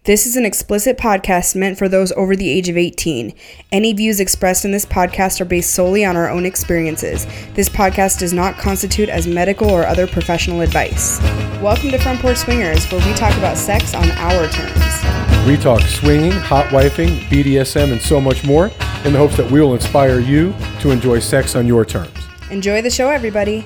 This is an explicit podcast meant for those over the age of 18. Any views expressed in this podcast are based solely on our own experiences. This podcast does not constitute as medical or other professional advice. Welcome to Front Porch Swingers, where we talk about sex on our terms. We talk swinging, hot wifing, BDSM, and so much more in the hopes that we will inspire you to enjoy sex on your terms. Enjoy the show, everybody.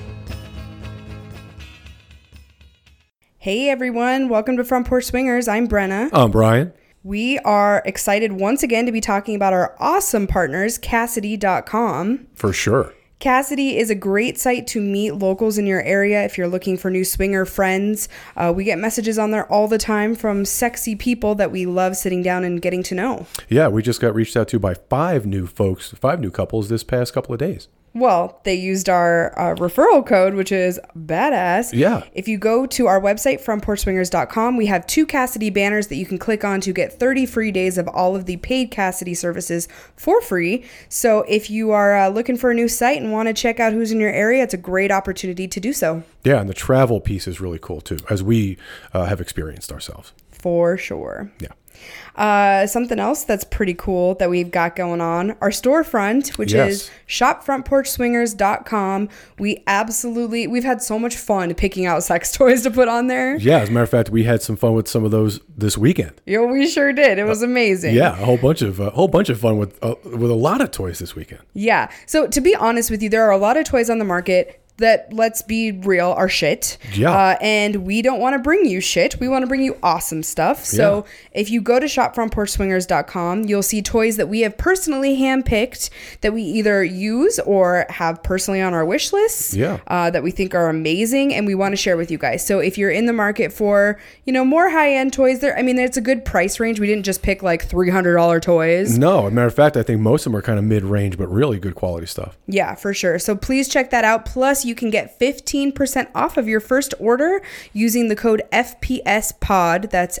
Hey everyone, welcome to Front Porch Swingers. I'm Brenna. I'm Brian. We are excited once again to be talking about our awesome partners, Kasidie.com. For sure. Kasidie is a great site to meet locals in your area if you're looking for new swinger friends. We get messages on there all the time from sexy people that we love sitting down and getting to know. Yeah, we just got reached out to by five new couples this past couple of days. Well, they used our referral code, which is badass. Yeah. If you go to our website, frontporchswingers.com, we have 2 Kasidie banners that you can click on to get 30 free days of all of the paid Kasidie services for free. So if you are looking for a new site and want to check out who's in your area, it's a great opportunity to do so. Yeah, and the travel piece is really cool too, as we have experienced ourselves. For sure. Yeah. Something else that's pretty cool that we've got going on, our storefront, which is shopfrontporchswingers.com. We've had so much fun picking out sex toys to put on there. Yeah, as a matter of fact, we had some fun with some of those this weekend. Yeah, we sure did. It was amazing. Yeah, a whole bunch of fun with a lot of toys this weekend. Yeah. So to be honest with you, there are a lot of toys on the market that, let's be real, are shit. Yeah. And we don't want to bring you shit. We want to bring you awesome stuff. So if you go to shopfrontporchswingers.com, you'll see toys that we have personally handpicked that we either use or have personally on our wish lists. Yeah. That we think are amazing and we want to share with you guys. So if you're in the market for, more high-end toys, it's a good price range. We didn't just pick like $300 toys. No, as a matter of fact, I think most of them are kind of mid-range, but really good quality stuff. Yeah, for sure. So please check that out. Plus, you can get 15% off of your first order using the code FPSPOD. That's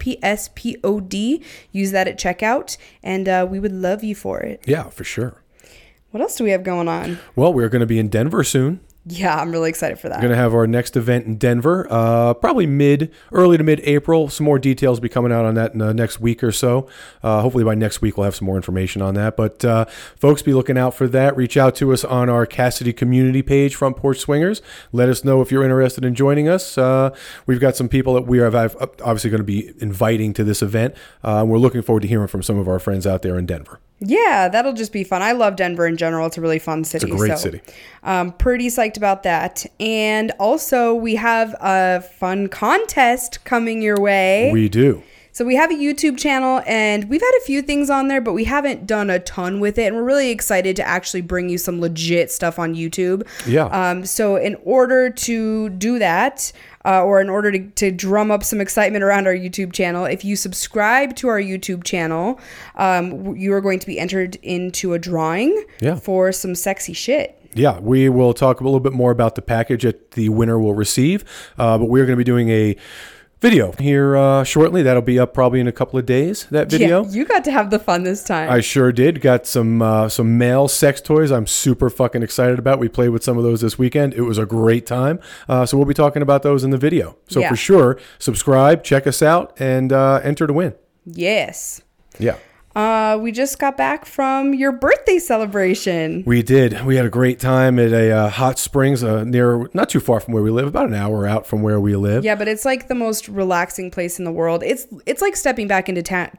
FPSPOD. Use that at checkout, and we would love you for it. Yeah, for sure. What else do we have going on? Well, we're going to be in Denver soon. Yeah, I'm really excited for that. We're going to have our next event in Denver, probably early to mid-April. Some more details will be coming out on that in the next week or so. Hopefully by next week we'll have some more information on that. But folks, be looking out for that. Reach out to us on our Kasidie community page, Front Porch Swingers. Let us know if you're interested in joining us. We've got some people that we are obviously going to be inviting to this event. We're looking forward to hearing from some of our friends out there in Denver. Yeah, that'll just be fun. I love Denver in general. It's a really fun city. It's a great city. Pretty psyched about that. And also, we have a fun contest coming your way. We do. So we have a YouTube channel, and we've had a few things on there, but we haven't done a ton with it. And we're really excited to actually bring you some legit stuff on YouTube. Yeah. So in order to do that, or in order to drum up some excitement around our YouTube channel, if you subscribe to our YouTube channel, you are going to be entered into a drawing for some sexy shit. Yeah, we will talk a little bit more about the package that the winner will receive, but we're going to be doing a video here shortly. That'll be up probably in a couple of days, that video. Yeah, you got to have the fun this time. I sure did. Got some male sex toys I'm super fucking excited about. We played with some of those this weekend. It was a great time. So we'll be talking about those in the video. So for sure, subscribe, check us out, and enter to win. Yes. Yeah. We just got back from your birthday celebration. We did. We had a great time at a hot springs not too far from where we live, about an hour out from where we live. Yeah, but it's like the most relaxing place in the world. It's like stepping back into time.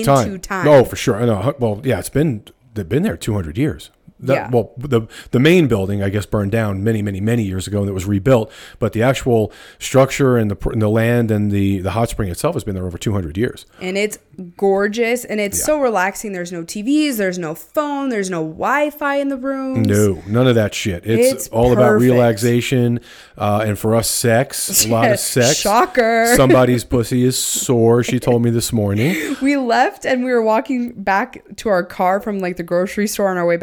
Oh, for sure. I know. Well, yeah, they've been there 200 years. Well, the main building, I guess, burned down many, many, many years ago, and it was rebuilt. But the actual structure and the land and the hot spring itself has been there over 200 years. And it's gorgeous, and it's so relaxing. There's no TVs, there's no phone, there's no Wi-Fi in the rooms. No, none of that shit. It's all perfect. About relaxation, and for us, sex. A lot of sex. Shocker. Somebody's pussy is sore, she told me this morning. We left, and we were walking back to our car from like the grocery store on our way back into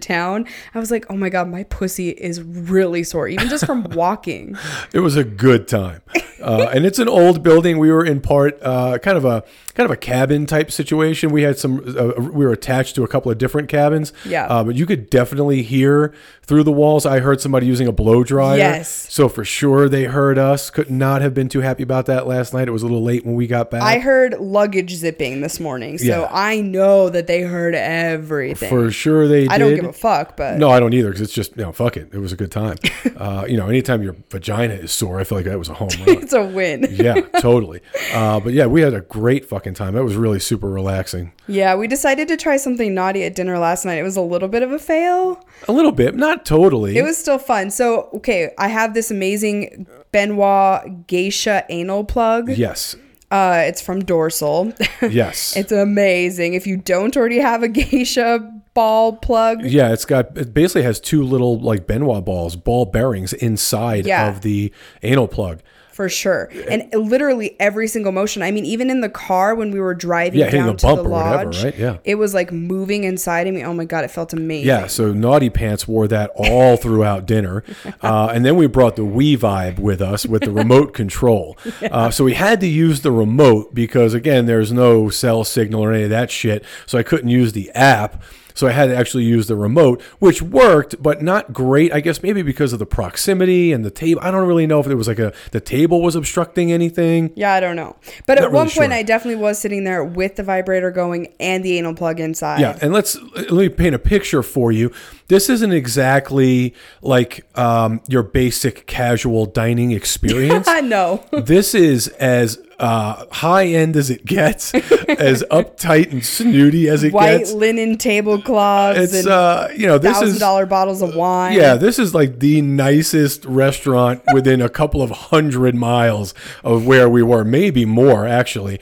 town. I was like, oh my God, my pussy is really sore, even just from walking. It was a good time. And it's an old building. We were in part kind of a cabin type situation. We had we were attached to a couple of different cabins. Yeah. But you could definitely hear through the walls. I heard somebody using a blow dryer. Yes. So for sure they heard us. Could not have been too happy about that last night. It was a little late when we got back. I heard luggage zipping this morning. So Yeah. I know that they heard everything. For sure they did. I don't give a fuck, but. No, I don't either, because it's just, fuck it. It was a good time. Anytime your vagina is sore, I feel like that was a home run. It's a win. Yeah, totally. But yeah, we had a great fucking time. That was really super relaxing. Yeah, we decided to try something naughty at dinner last night. It was a little bit of a fail. A little bit, not totally. It was still fun. So, okay, I have this amazing Benoit geisha anal plug. Yes. It's from Dorsal. Yes. It's amazing. If you don't already have a geisha ball plug. Yeah, it basically has two little like Benoit ball bearings inside of the anal plug. For sure. And literally every single motion. I mean, even in the car when we were driving down to the lodge, whatever, right? Yeah. It was like moving inside of me. Oh my God, it felt amazing. Yeah, so Naughty Pants wore that all throughout dinner. And then we brought the Wii Vibe with us with the remote control. So we had to use the remote because, again, there's no cell signal or any of that shit. So I couldn't use the app. So I had to actually use the remote, which worked, but not great. I guess maybe because of the proximity and the table. I don't really know if it was like the table was obstructing anything. Yeah, I don't know. But at one point, sure. I definitely was sitting there with the vibrator going and the anal plug inside. Yeah, and let me paint a picture for you. This isn't exactly like your basic casual dining experience. No. This is as high end as it gets, as uptight and snooty as it gets. White linen tablecloths. It's and this is $1,000 bottles of wine. Yeah, this is like the nicest restaurant within a couple of 100 miles of where we were, maybe more actually.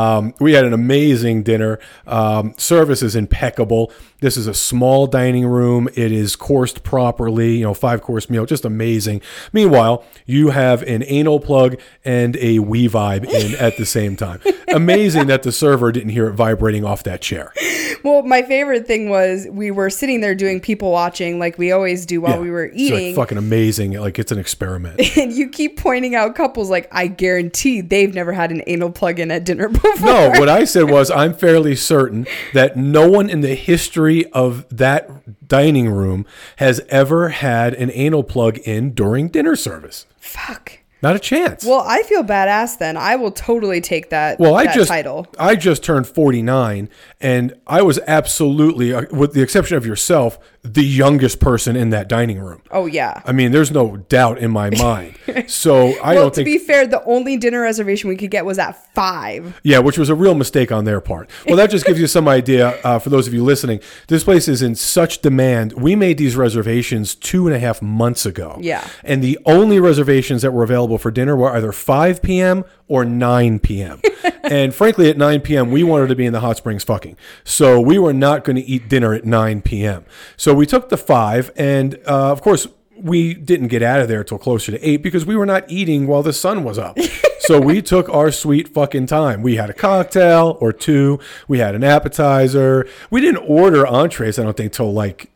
We had an amazing dinner. Service is impeccable. This is a small dining room. It is coursed properly, 5-course meal, just amazing. Meanwhile, you have an anal plug and a Wii Vibe in at the same time. Amazing that the server didn't hear it vibrating off that chair. Well, my favorite thing was we were sitting there doing people watching like we always do while we were eating. It's like fucking amazing. Like it's an experiment. And you keep pointing out couples like, I guarantee they've never had an anal plug in at dinner before. No, what I said was I'm fairly certain that no one in the history of that dining room has ever had an anal plug in during dinner service. Fuck. Not a chance. Well, I feel badass then. I will totally take that, title. I just turned 49, and I was absolutely, with the exception of yourself, the youngest person in that dining room. Oh, yeah. I mean, there's no doubt in my mind. So I don't think... to be fair, the only dinner reservation we could get was at 5. Yeah, which was a real mistake on their part. Well, that just gives you some idea, for those of you listening. This place is in such demand. We made these reservations 2.5 months ago. Yeah. And the only reservations that were available for dinner were either 5 p.m. or 9 p.m. And frankly, at 9 p.m., we wanted to be in the hot springs fucking. So we were not going to eat dinner at 9 p.m. So we took the 5, and of course, we didn't get out of there till closer to 8 because we were not eating while the sun was up. So we took our sweet fucking time. We had a cocktail or 2. We had an appetizer. We didn't order entrees, I don't think, till like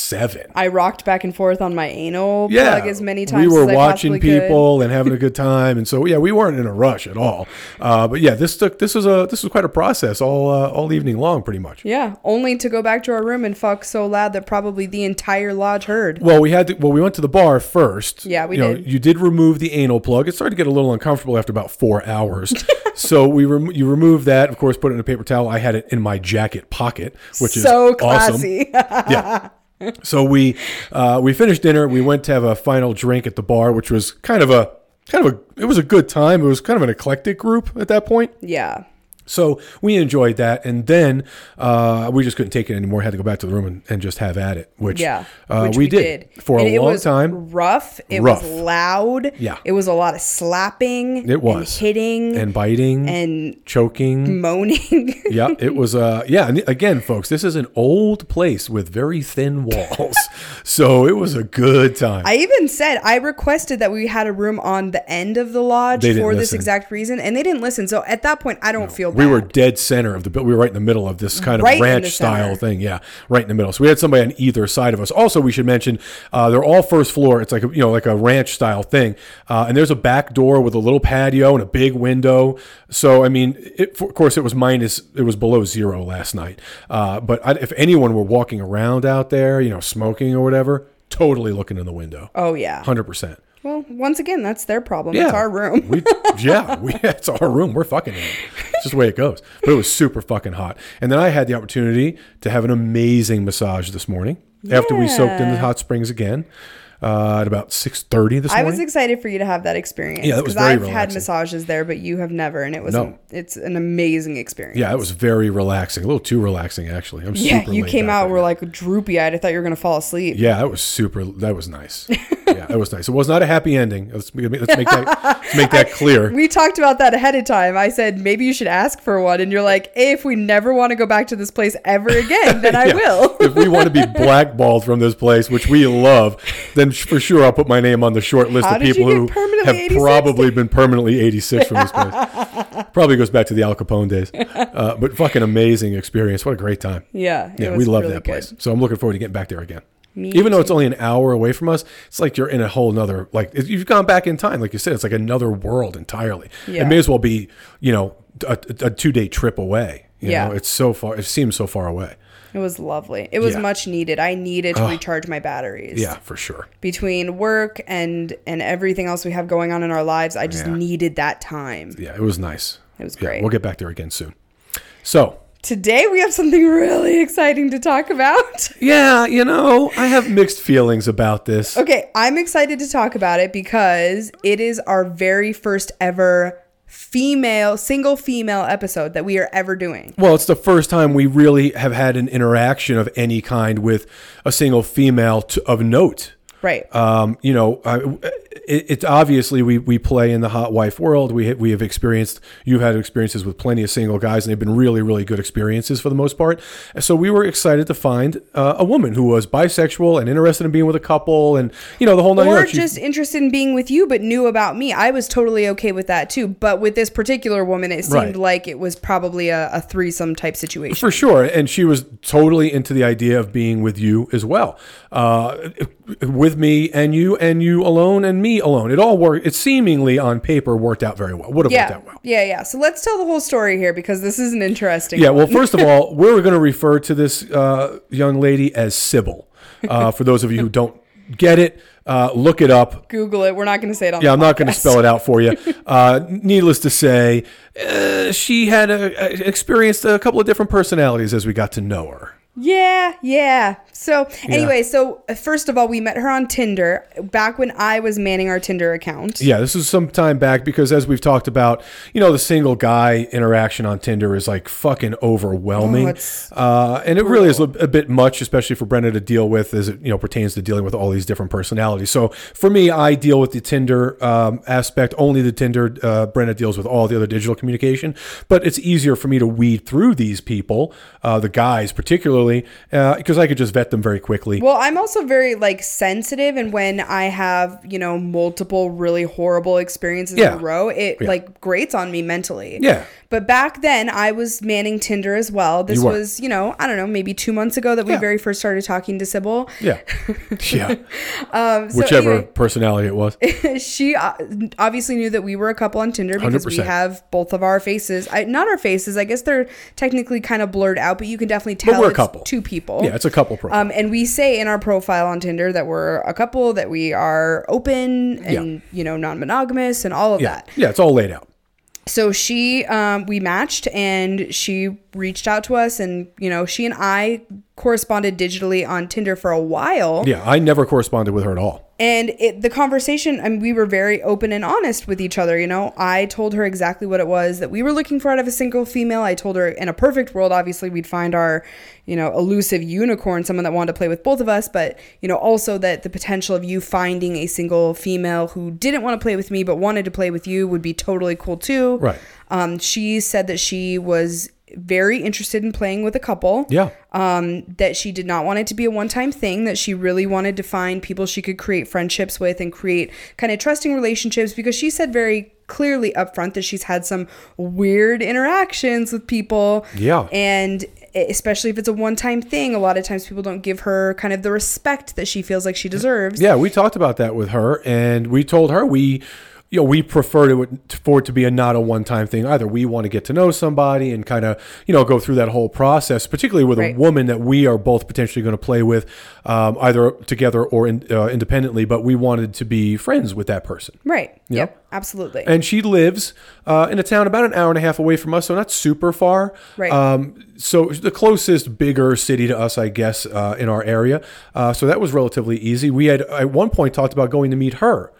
7. I rocked back and forth on my anal plug as many times we were as I watching people could. and having a good time, and so we weren't in a rush at all. But yeah, this was quite a process all evening long, pretty much. Yeah, only to go back to our room and fuck so loud that probably the entire lodge heard. Well, we went to the bar first. Yeah, we did. You did remove the anal plug. It started to get a little uncomfortable after about 4 hours. So you removed that, of course, put it in a paper towel. I had it in my jacket pocket, which is so classy. Awesome. Yeah. So we finished dinner. We went to have a final drink at the bar, which was it was a good time. It was kind of an eclectic group at that point. Yeah. So we enjoyed that, and then we just couldn't take it anymore. Had to go back to the room and just have at it, which we did for a long time. Rough. It was loud. Yeah. It was a lot of slapping. It was. And hitting. And biting. And choking. Moaning. Yeah, it was. And again, folks, this is an old place with very thin walls. So it was a good time. I even said, I requested that we had a room on the end of the lodge for this exact reason, and they didn't listen. So at that point, I don't feel bad. We were dead center of the building. We were right in the middle of this kind of Right in the ranch style center. thing. Yeah, right in the middle. So we had somebody on either side of us. Also, we should mention they're all first floor. It's like like a ranch style thing, and there's a back door with a little patio and a big window. So I mean, of course, it was below zero last night. But if anyone were walking around out there, smoking or whatever, totally looking in the window. Oh yeah. 100%. Well, once again, that's their problem. Yeah. It's our room. It's our room. We're fucking in it. It's just the way it goes. But it was super fucking hot. And then I had the opportunity to have an amazing massage this morning after we soaked in the hot springs again at about 6:30 this morning. I was excited for you to have that experience. Yeah, that was because very I've had relaxing. massages there, but you have never, and it's an amazing experience. Yeah, it was very relaxing. A little too relaxing, actually. I'm Yeah, super you laid came back out, right were now. like droopy eyed. I thought you were gonna fall asleep. Yeah, that was nice. Yeah, that was nice. It was not a happy ending. Let's make that clear. We talked about that ahead of time. I said maybe you should ask for one, and you're like, hey, if we never want to go back to this place ever again, then I Yeah. will. If we want to be blackballed from this place, which we love, then for sure I'll put my name on the short list How of did people you who get permanently have 86? probably been permanently 86 from this place. Probably goes back to the Al Capone days. But fucking amazing experience. What a great time. Yeah, Yeah, it was we love really that good. place. So I'm looking forward to getting back there again. Me Even though too. it's only an hour away from us, it's like you're in a whole nother, you've gone back in time. Like you said, it's like another world entirely. Yeah. It may as well be, a 2-day trip away. You know, it's so far, it seems so far away. It was lovely. It was Yeah. much needed. I needed to recharge my batteries. Yeah, for sure. Between work and everything else we have going on in our lives, I just needed that time. Yeah, it was nice. It was Yeah, great. we'll get back there again soon. So, Today we have something really exciting to talk about. yeah, I have mixed feelings about this. Okay, I'm excited to talk about it because it is our very first ever single female episode that we are ever doing. Well, it's the first time we really have had an interaction of any kind with a single female of note. Right. It's obviously we play in the hot wife world. You've had experiences with plenty of single guys, and they've been really, really good experiences for the most part. So we were excited to find a woman who was bisexual and interested in being with a couple, and the whole nine Or yards. just interested in being with you, but knew about me. I was totally okay with that too. But with this particular woman, it seemed Right. like it was probably a threesome type situation. For sure. And she was totally into the idea of being with you as well. With me and you alone and me alone. It all worked. It seemingly on paper worked out very well. Would have worked out well. Yeah. So let's tell the whole story here because this is an interesting Yeah, one. well, first of all, we're going to refer to this young lady as Sybil. For those of you who don't get it, look it up. Google it. We're not going to say it on Yeah, the I'm not going to podcast. spell it out for you. Needless to say, she had experienced a couple of different personalities as we got to know her. Yeah. So anyway, first of all, we met her on Tinder back when I was manning our Tinder account. Yeah, this was some time back because as we've talked about, the single guy interaction on Tinder is like fucking overwhelming. And it really is a bit much, especially for Brenda to deal with as it, pertains to dealing with all these different personalities. So for me, I deal with the Tinder aspect, only the Tinder. Brenda deals with all the other digital communication, but it's easier for me to weed through these people, the guys particularly, because I could just vet them very quickly. Well, I'm also very sensitive, and when I have multiple really horrible experiences in a row, it grates on me mentally. Yeah. But back then, I was manning Tinder as well. This was I don't know, maybe 2 months ago that we very first started talking to Sybil. Yeah. Yeah. So Whichever anyway, personality it was. she obviously knew that we were a couple on Tinder because we 100%. have both of our faces. Not our faces. I guess they're technically kind of blurred out, but you can definitely tell we're a it's couple. two people. Yeah, it's a couple profile. And we say in our profile on Tinder that we're a couple, that we are open and, non-monogamous and all of that. Yeah, it's all laid out. So we matched and she reached out to us and, she and I corresponded digitally on Tinder for a while. Yeah, I never corresponded with her at all. And the conversation, we were very open and honest with each other. I told her exactly what it was that we were looking for out of a single female. I told her in a perfect world, obviously we'd find our, elusive unicorn, someone that wanted to play with both of us. But, also that the potential of you finding a single female who didn't want to play with me, but wanted to play with you would be totally cool too. Right. She said that she was very interested in playing with a couple. Yeah. That she did not want it to be a one-time thing, that she really wanted to find people she could create friendships with and create kind of trusting relationships, because she said very clearly upfront that she's had some weird interactions with people. Yeah. And especially if it's a one-time thing, a lot of times people don't give her kind of the respect that she feels like she deserves. Yeah, we talked about that with her, and we told her we prefer for it to be not a one-time thing either. We want to get to know somebody and kind of, go through that whole process, particularly with a woman that we are both potentially going to play with, either together or independently, but we wanted to be friends with that person. Right. Yep. Absolutely. And she lives in a town about an hour and a half away from us, so not super far. Right. So the closest bigger city to us, I guess, in our area. So that was relatively easy. We had at one point talked about going to meet her.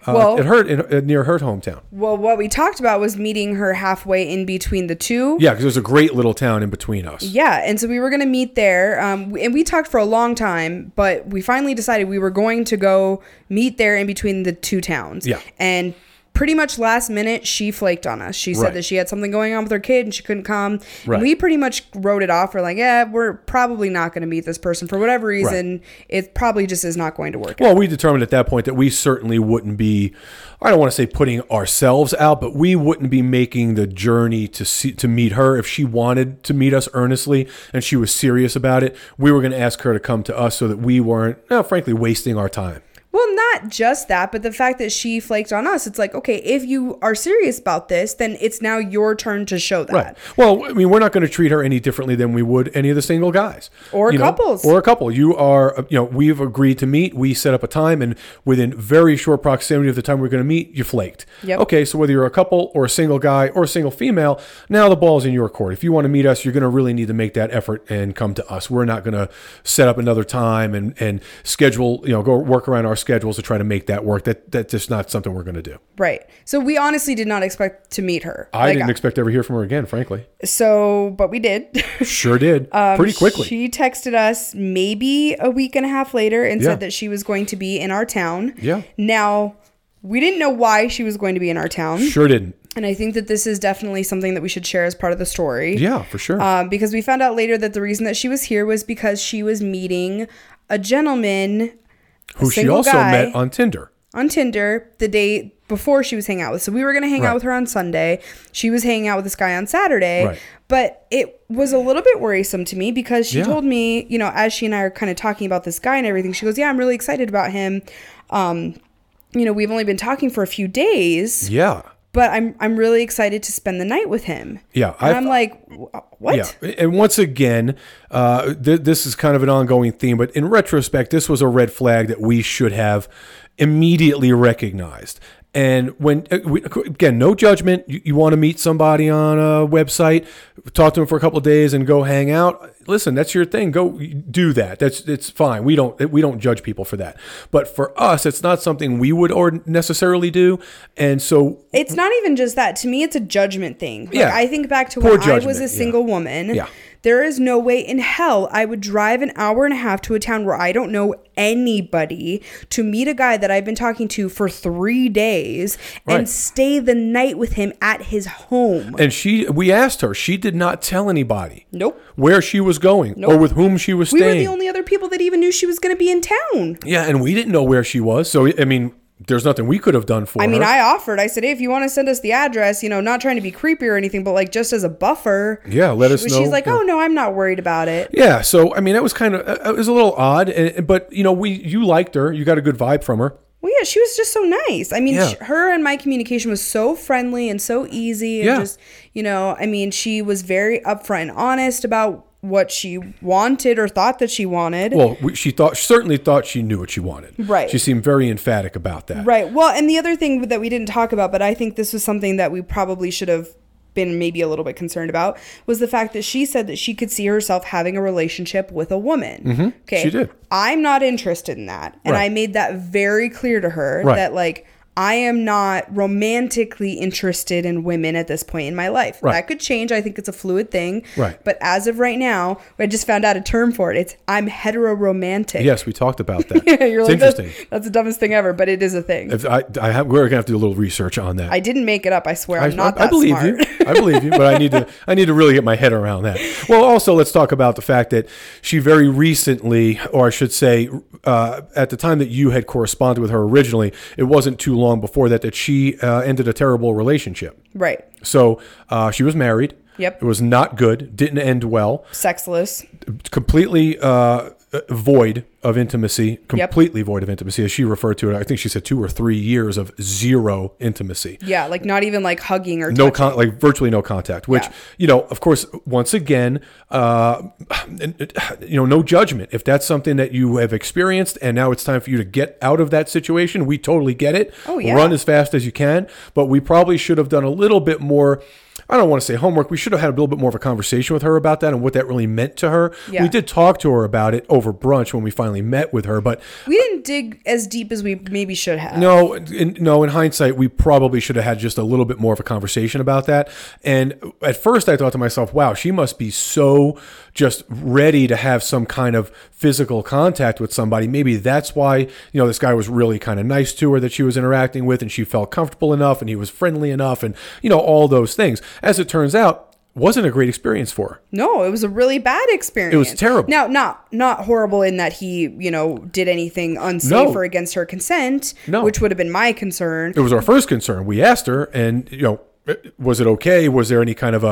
Near her hometown. Well, what we talked about was meeting her halfway in between the two. Yeah, because there's a great little town in between us. Yeah, and so we were going to meet there, and we talked for a long time, but we finally decided we were going to go meet there in between the two towns. Yeah. And pretty much last minute, she flaked on us. She said that she had something going on with her kid and she couldn't come. Right. And we pretty much wrote it off. We're like, we're probably not going to meet this person for whatever reason. Right. It probably just is not going to work. Well, we determined at that point that we certainly wouldn't be, I don't want to say putting ourselves out, but we wouldn't be making the journey to meet her. If she wanted to meet us earnestly and she was serious about it, we were going to ask her to come to us so that we weren't, frankly, wasting our time. Well, not just that, but the fact that she flaked on us, it's like, okay, if you are serious about this, then it's now your turn to show that. Right. Well, I mean, we're not going to treat her any differently than we would any of the single guys. Or couples. Or a couple. You are, we've agreed to meet. We set up a time, and within very short proximity of the time we're going to meet, you flaked. Yep. Okay, so whether you're a couple or a single guy or a single female, now the ball's in your court. If you want to meet us, you're going to really need to make that effort and come to us. We're not going to set up another time and schedule, go work around our schedules to try to make that work. That's just not something we're going to do. Right. So we honestly did not expect to meet her. I didn't expect to ever hear from her again, frankly. But we did. Sure did. Pretty quickly. She texted us maybe a week and a half later and said that she was going to be in our town. Yeah. Now, we didn't know why she was going to be in our town. Sure didn't. And I think that this is definitely something that we should share as part of the story. Yeah, for sure. Because we found out later that the reason that she was here was because she was meeting a gentleman who she also met on Tinder. On Tinder the day before she was hanging out with. So we were going to hang out with her on Sunday. She was hanging out with this guy on Saturday. Right. But it was a little bit worrisome to me because she told me, as she and I are kind of talking about this guy and everything, she goes, I'm really excited about him. We've only been talking for a few days. Yeah. But I'm really excited to spend the night with him. Yeah. And I'm like, what? Yeah. And once again, this is kind of an ongoing theme, but in retrospect, this was a red flag that we should have immediately recognized. And when, again, no judgment. You want to meet somebody on a website, talk to them for a couple of days and go hang out. Listen, that's your thing. Go do that. It's fine. We don't judge people for that. But for us, it's not something we would necessarily do. And so it's not even just that. To me, it's a judgment thing. I think back to when I was a single woman. Yeah. There is no way in hell I would drive an hour and a half to a town where I don't know anybody to meet a guy that I've been talking to for 3 days and stay the night with him at his home. And we asked her, she did not tell anybody. Nope. Where she was going or with whom she was staying. We were the only other people that even knew she was going to be in town. Yeah, and we didn't know where she was. So, I mean, there's nothing we could have done for her. I mean, I offered. I said, hey, if you want to send us the address, not trying to be creepy or anything, but like just as a buffer. Yeah, let us know. She's like, oh, no, I'm not worried about it. Yeah, so, I mean, that was kind of, it was a little odd. But, you liked her. You got a good vibe from her. Well, yeah, she was just so nice. I mean, her and my communication was so friendly and so easy. And just, she was very upfront and honest about what she wanted or thought that she wanted. Well, she certainly thought she knew what she wanted. Right. She seemed very emphatic about that. Right. Well, and the other thing that we didn't talk about, but I think this was something that we probably should have been maybe a little bit concerned about, was the fact that she said that she could see herself having a relationship with a woman. Mm-hmm. Okay. She did. I'm not interested in that. And I made that very clear to her that like, I am not romantically interested in women at this point in my life. Right. That could change. I think it's a fluid thing. Right. But as of right now, I just found out a term for it. I'm heteroromantic. Yes, we talked about that. You're it's like, interesting. That's the dumbest thing ever, but it is a thing. We're going to have to do a little research on that. I didn't make it up. I swear. I'm not that I believe smart. you. I believe you, but I need to really get my head around that. Well, also, let's talk about the fact that she very recently, or I should say, at the time that you had corresponded with her originally, it wasn't too long before that she ended a terrible relationship. Right. So she was married. Yep. It was not good. Didn't end well. Sexless. Completely void of intimacy. Completely void of intimacy, as she referred to it. I think she said 2 or 3 years of zero intimacy. Yeah, like not even like hugging or touching. Like virtually no contact. Which, of course, once again, no judgment. If that's something that you have experienced and now it's time for you to get out of that situation, we totally get it. Oh, yeah. Run as fast as you can. But we probably should have done a little bit more. I don't want to say homework. We should have had a little bit more of a conversation with her about that and what that really meant to her. Yeah. We did talk to her about it over brunch when we finally met with her, but we didn't dig as deep as we maybe should have. No, in hindsight, we probably should have had just a little bit more of a conversation about that. And at first I thought to myself, wow, she must be so just ready to have some kind of physical contact with somebody. Maybe that's why, this guy was really kind of nice to her that she was interacting with, and she felt comfortable enough and he was friendly enough and, all those things. As it turns out, wasn't a great experience for her. No, it was a really bad experience. It was terrible. Now, not horrible in that he, did anything unsafe or against her consent, which would have been my concern. It was our first concern. We asked her, and, was it okay? Was there any kind of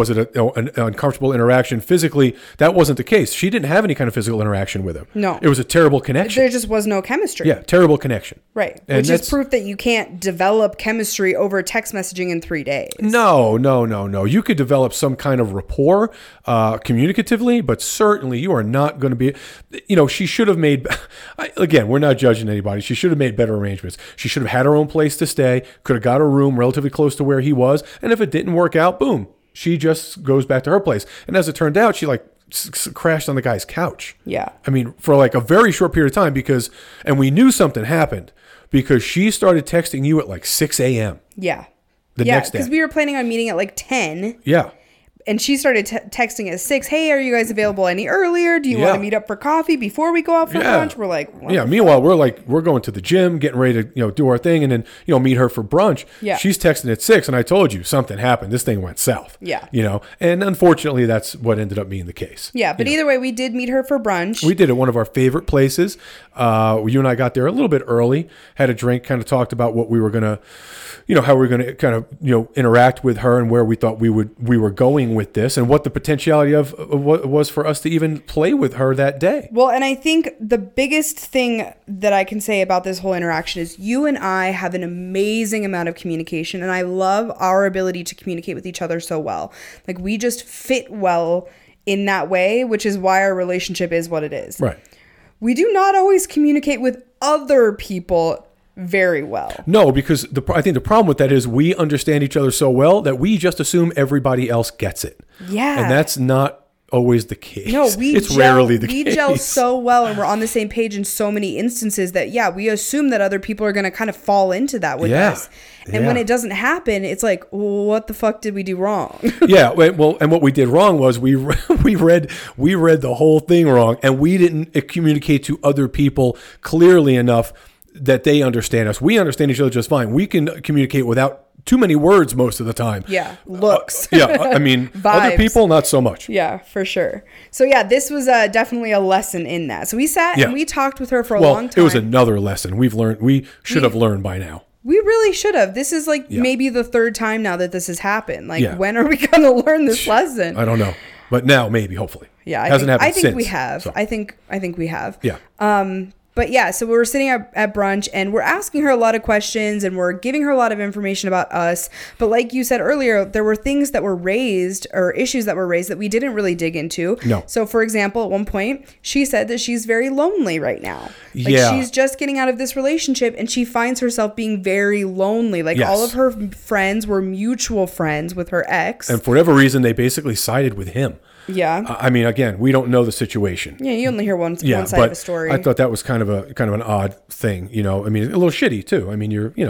an uncomfortable interaction physically? That wasn't the case. She didn't have any kind of physical interaction with him. No. It was a terrible connection. There just was no chemistry. Yeah, terrible connection. Right. Which is proof that you can't develop chemistry over text messaging in 3 days. No. You could develop some kind of rapport communicatively, but certainly you are not going to be, she should have made, again, we're not judging anybody. She should have made better arrangements. She should have had her own place to stay, could have got a room relatively close to where he was. And if it didn't work out, boom, she just goes back to her place. And as it turned out, she crashed on the guy's couch. Yeah. I mean, for a very short period of time and we knew something happened because she started texting you at 6 a.m. Yeah. The next day. Because we were planning on meeting at 10. Yeah. And she started texting at 6. Hey, are you guys available any earlier? Do you want to meet up for coffee before we go out for brunch? We're like, meanwhile, we're going to the gym, getting ready to, do our thing and then, meet her for brunch. Yeah. She's texting at 6 and I told you something happened. This thing went south. Yeah. And unfortunately that's what ended up being the case. Yeah. But either way, we did meet her for brunch. We did at one of our favorite places. You and I got there a little bit early, had a drink, kind of talked about what we were going to, how we were going to kind of, interact with her and where we thought we were going with this and what the potentiality of what was for us to even play with her that day. Well, and I think the biggest thing that I can say about this whole interaction is you and I have an amazing amount of communication, and I love our ability to communicate with each other so well. We just fit well in that way, which is why our relationship is what it is. Right. We do not always communicate with other people very well. No, because I think the problem with that is we understand each other so well that we just assume everybody else gets it. Yeah. And that's not always the case. No, rarely the case. We gel so well and we're on the same page in so many instances that, we assume that other people are going to kind of fall into that with us. And when it doesn't happen, it's like, what the fuck did we do wrong? Yeah. Well, and what we did wrong was we read the whole thing wrong, and we didn't communicate to other people clearly enough that they understand us. We understand each other just fine. We can communicate without too many words most of the time. Yeah. Looks. I mean, other people, not so much. Yeah, for sure. So this was definitely a lesson in that. So we sat and we talked with her for a long time. It was another lesson we should have learned by now. We really should have. This is maybe the third time now that this has happened. When are we going to learn this lesson? I don't know. But now, maybe, hopefully. Yeah. I think we have. So. I think we have. Yeah. But so we were sitting at brunch and we're asking her a lot of questions and we're giving her a lot of information about us. But like you said earlier, there were things that were raised or issues that were raised that we didn't really dig into. No. So for example, at one point, she said that she's very lonely right now. She's just getting out of this relationship and she finds herself being very lonely. All of her friends were mutual friends with her ex. And for whatever reason, they basically sided with him. Yeah. I mean, again, we don't know the situation. Yeah, you only hear one side of the story. I thought that was kind of an odd thing, I mean, a little shitty too. I mean,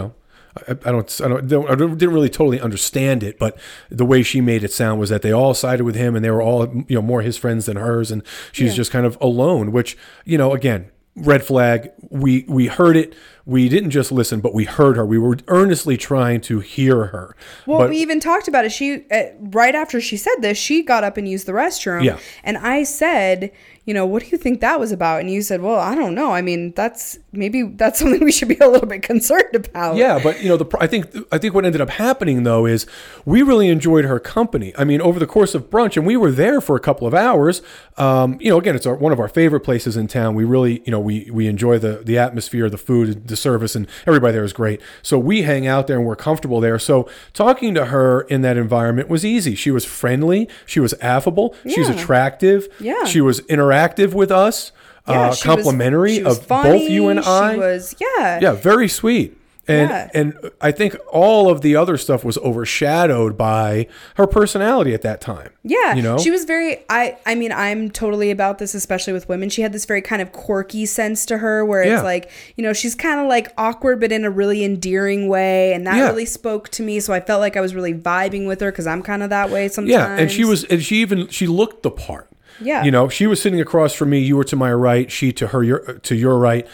I didn't really totally understand it, but the way she made it sound was that they all sided with him and they were all, more his friends than hers, and she's just kind of alone, which, again, red flag. We heard it. We didn't just listen, but we heard her. We were earnestly trying to hear her. Well, we even talked about it. She right after she said this, she got up and used the restroom. Yeah. And I said, what do you think that was about? And you said, well, I don't know. I mean, maybe that's something we should be a little bit concerned about. Yeah, but I think what ended up happening though is we really enjoyed her company. I mean, over the course of brunch, and we were there for a couple of hours. Again, it's one of our favorite places in town. We really, we enjoy the atmosphere, the food, the service, and everybody there is great. So we hang out there and we're comfortable there. So talking to her in that environment was easy. She was friendly. She was affable. Yeah. She was attractive. Yeah. She was interactive with us. Yeah, Complimentary was of funny, both you and I. She was, Yeah, very sweet. And I think all of the other stuff was overshadowed by her personality at that time. Yeah. She was very, I mean, I'm totally about this, especially with women. She had this very kind of quirky sense to her where it's like, she's kind of like awkward, but in a really endearing way. And that really spoke to me. So I felt like I was really vibing with her because I'm kind of that way sometimes. Yeah. And she looked the part. Yeah. She was sitting across from me. You were to my right. She to your right.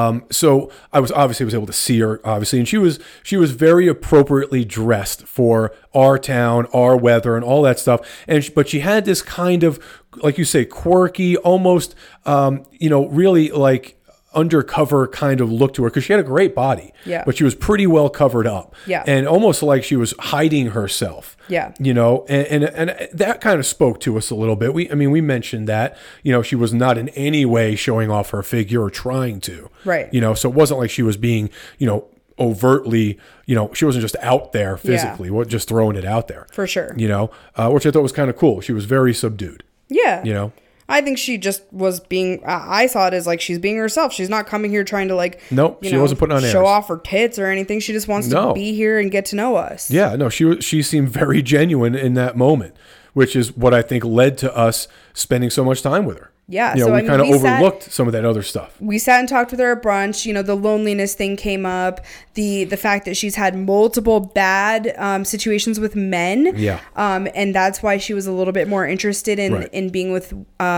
So I was able to see her, obviously. And she was very appropriately dressed for our town, our weather, and all that stuff. But she had this kind of, like you say, quirky, almost, really like undercover kind of look to her because she had a great body. Yeah. But she was pretty well covered up. Yeah. And almost like she was hiding herself. Yeah. And that kind of spoke to us a little bit. We mentioned that, she was not in any way showing off her figure or trying to. Right. So it wasn't like she was being, overtly, she wasn't just out there physically, just throwing it out there. For sure. Which I thought was kind of cool. She was very subdued. Yeah. I think she just was being, I saw it as like she's being herself. She's not coming here trying to like, nope, she wasn't putting on airs. Show off her tits or anything. She just wants to be here and get to know us. Yeah, no, she seemed very genuine in that moment, which is what I think led to us spending so much time with her. Yeah. We kind of overlooked some of that other stuff. We sat and talked with her at brunch. The loneliness thing came up. The fact that she's had multiple bad situations with men. Yeah. And that's why she was a little bit more interested in being with,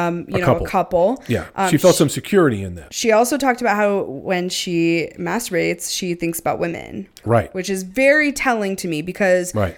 a couple. Yeah. She felt some security in that. She also talked about how when she masturbates, she thinks about women. Right. Which is very telling to me because right.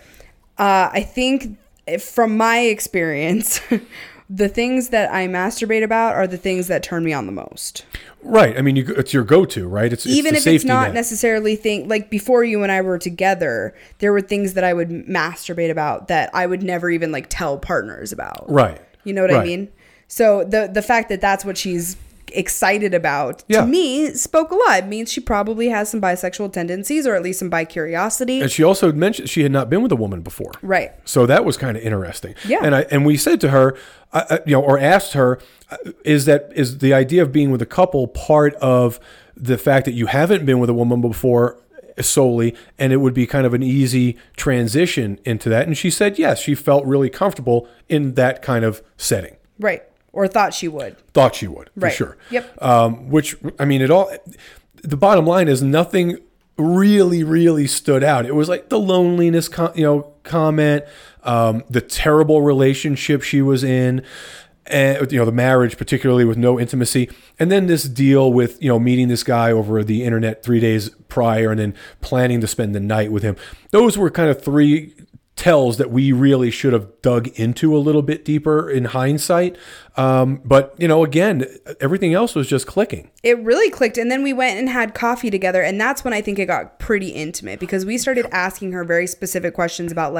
I think from my experience... the things that I masturbate about are the things that turn me on the most. Right. I mean, it's your go-to, right? Even if it's not necessarily like before you and I were together, there were things that I would masturbate about that I would never even like tell partners about. Right. You know what I mean? So the fact that that's what she's excited about to me spoke a lot. It means she probably has some bisexual tendencies or at least some bi-curiosity. And she also mentioned she had not been with a woman before. Right. So that was kind of interesting. Yeah. And we said to her, or asked her, is the idea of being with a couple part of the fact that you haven't been with a woman before solely, and it would be kind of an easy transition into that? And she said, yes, she felt really comfortable in that kind of setting. Right. Or thought she would. Thought she would, for right. sure. Yep. Which, I mean, the bottom line is nothing really, really stood out. It was like the loneliness, comment, the terrible relationship she was in, and the marriage, particularly with no intimacy, and then this deal with meeting this guy over the internet 3 days prior, and then planning to spend the night with him. Those were kind of three tells that we really should have dug into a little bit deeper in hindsight. But, again, everything else was just clicking. It really clicked. And then we went and had coffee together. And that's when I think it got pretty intimate because we started asking her very specific questions about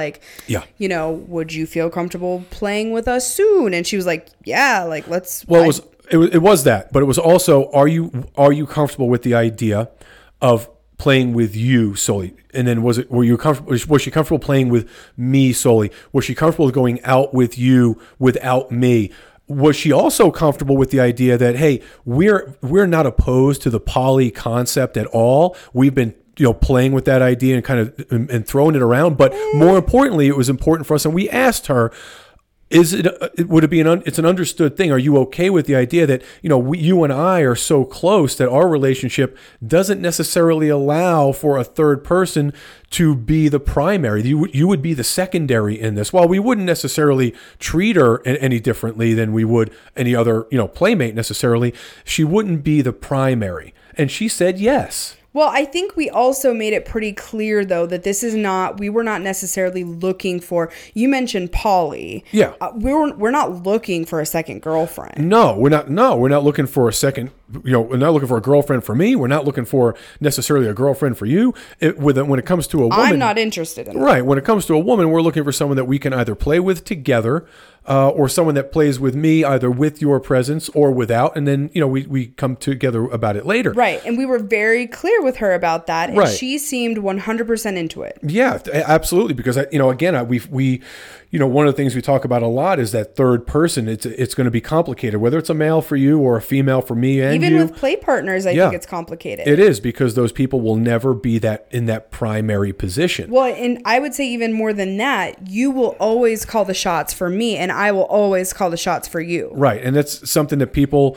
would you feel comfortable playing with us soon? And she was like, yeah, like let's. Well, it was that, but it was also, are you comfortable with the idea of playing with you solely? And then was she comfortable playing with me solely? Was she comfortable going out with you without me? Was she also comfortable with the idea that, hey, we're not opposed to the poly concept at all? We've been playing with that idea and kind of and throwing it around, but more importantly, it was important for us, and we asked her, would it be it's an understood thing? Are you okay with the idea that, you and I are so close that our relationship doesn't necessarily allow for a third person to be the primary? You would be the secondary in this. While we wouldn't necessarily treat her any differently than we would any other, playmate necessarily, she wouldn't be the primary. And she said yes. Well, I think we also made it pretty clear, though, that we were not necessarily looking for, you mentioned Polly. Yeah. We're not looking for a second girlfriend. No, we're not looking for a second, we're not looking for a girlfriend for me. We're not looking for necessarily a girlfriend for you. When it comes to a woman. I'm not interested in that. Right. When it comes to a woman, we're looking for someone that we can either play with together, or someone that plays with me either with your presence or without. And then, we come together about it later. Right. And we were very clear with her about that. And right. She seemed 100% into it. Yeah, absolutely. Because, again, we one of the things we talk about a lot is that third person. It's going to be complicated, whether it's a male for you or a female for me and even you. with play partners, I think it's complicated. It is, because those people will never be in that primary position. Well, and I would say even more than that, you will always call the shots for me and I will always call the shots for you. Right. And that's something that people,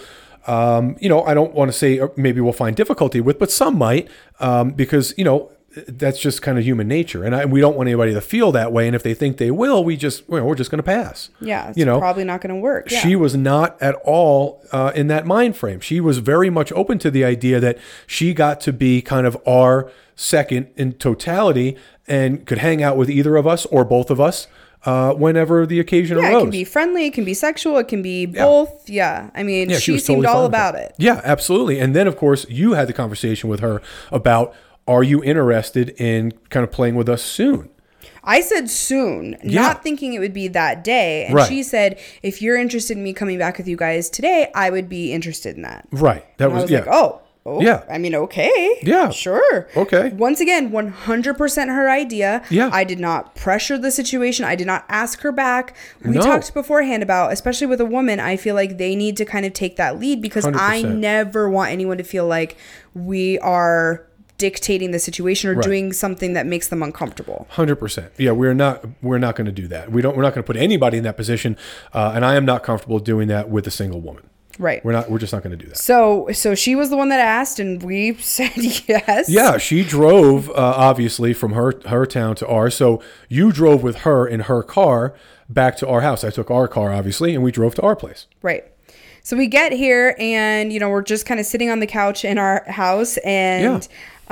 I don't want to say maybe we'll find difficulty with, but some might, because, that's just kind of human nature. And we don't want anybody to feel that way. And if they think they will, we're just going to pass. Yeah. It's probably not going to work. Yeah. She was not at all in that mind frame. She was very much open to the idea that she got to be kind of our second in totality and could hang out with either of us or both of us whenever the occasion arose. Yeah, it can be friendly, it can be sexual, it can be both. Yeah. I mean, she seemed totally all about it. Yeah, absolutely. And then, of course, you had the conversation with her about, are you interested in kind of playing with us soon? I said soon, not thinking it would be that day. And she said, if you're interested in me coming back with you guys today, I would be interested in that. Right. I was like, oh, yeah. I mean, okay. Yeah. Sure. Okay. Once again, 100% her idea. Yeah. I did not pressure the situation. I did not ask her back. We talked beforehand about, especially with a woman, I feel like they need to kind of take that lead, because 100%. I never want anyone to feel like we are dictating the situation or doing something that makes them uncomfortable. 100%. Yeah, we're not going to do that. We're not going to put anybody in that position, and I am not comfortable doing that with a single woman. Right. We're just not going to do that. So she was the one that asked, and we said yes. Yeah, she drove obviously from her town to ours. So you drove with her in her car back to our house. I took our car obviously, and we drove to our place. Right. So we get here, and we're just kind of sitting on the couch in our house, and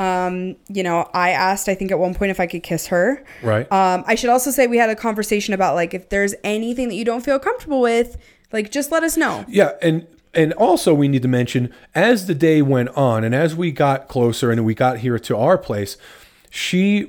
I asked, I think at one point, if I could kiss her. Right. I should also say we had a conversation about, like, if there's anything that you don't feel comfortable with, like, just let us know. Yeah. And also we need to mention, as the day went on and as we got closer and we got here to our place, she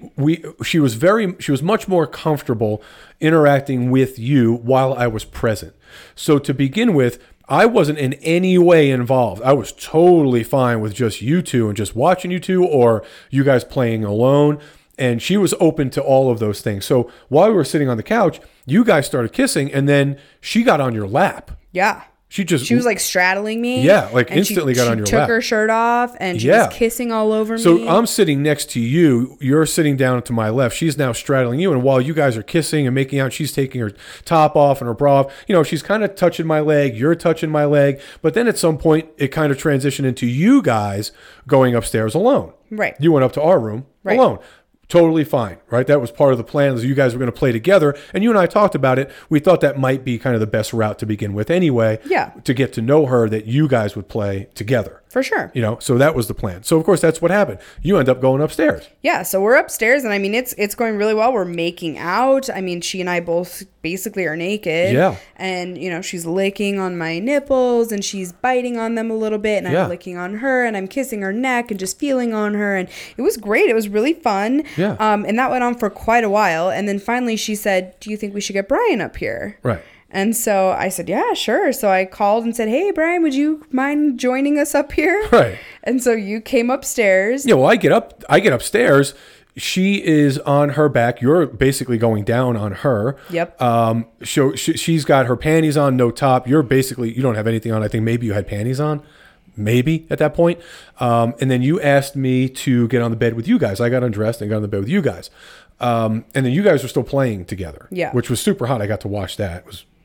was much more comfortable interacting with you while I was present. So to begin with, I wasn't in any way involved. I was totally fine with just you two and just watching you two, or you guys playing alone. And she was open to all of those things. So while we were sitting on the couch, you guys started kissing, and then she got on your lap. Yeah. She was like straddling me. Yeah, like instantly got on your lap. She took her shirt off and she was kissing all over me. So I'm sitting next to you. You're sitting down to my left. She's now straddling you. And while you guys are kissing and making out, she's taking her top off and her bra off. She's kind of touching my leg. You're touching my leg. But then at some point, it kind of transitioned into you guys going upstairs alone. Right. You went up to our room alone. Totally fine, right? That was part of the plan. You guys were going to play together, and you and I talked about it. We thought that might be kind of the best route to begin with anyway. Yeah. To get to know her, that you guys would play together. For sure. So that was the plan. So of course that's what happened. You end up going upstairs. Yeah. So we're upstairs, and I mean, it's going really well. We're making out. I mean, she and I both basically are naked. Yeah. And she's licking on my nipples, and she's biting on them a little bit, and I'm licking on her, and I'm kissing her neck and just feeling on her, and it was great. It was really fun. Yeah. And that went on for quite a while, and then finally she said, "Do you think we should get Brian up here?" Right. And so I said, yeah, sure. So I called and said, hey, Brian, would you mind joining us up here? Right. And so you came upstairs. Yeah, well, I get upstairs. She is on her back. You're basically going down on her. Yep. She's got her panties on, no top. You don't have anything on. I think maybe you had panties on. Maybe at that point. And then you asked me to get on the bed with you guys. I got undressed and got on the bed with you guys. And then you guys were still playing together. Yeah. Which was super hot. I got to watch that. It was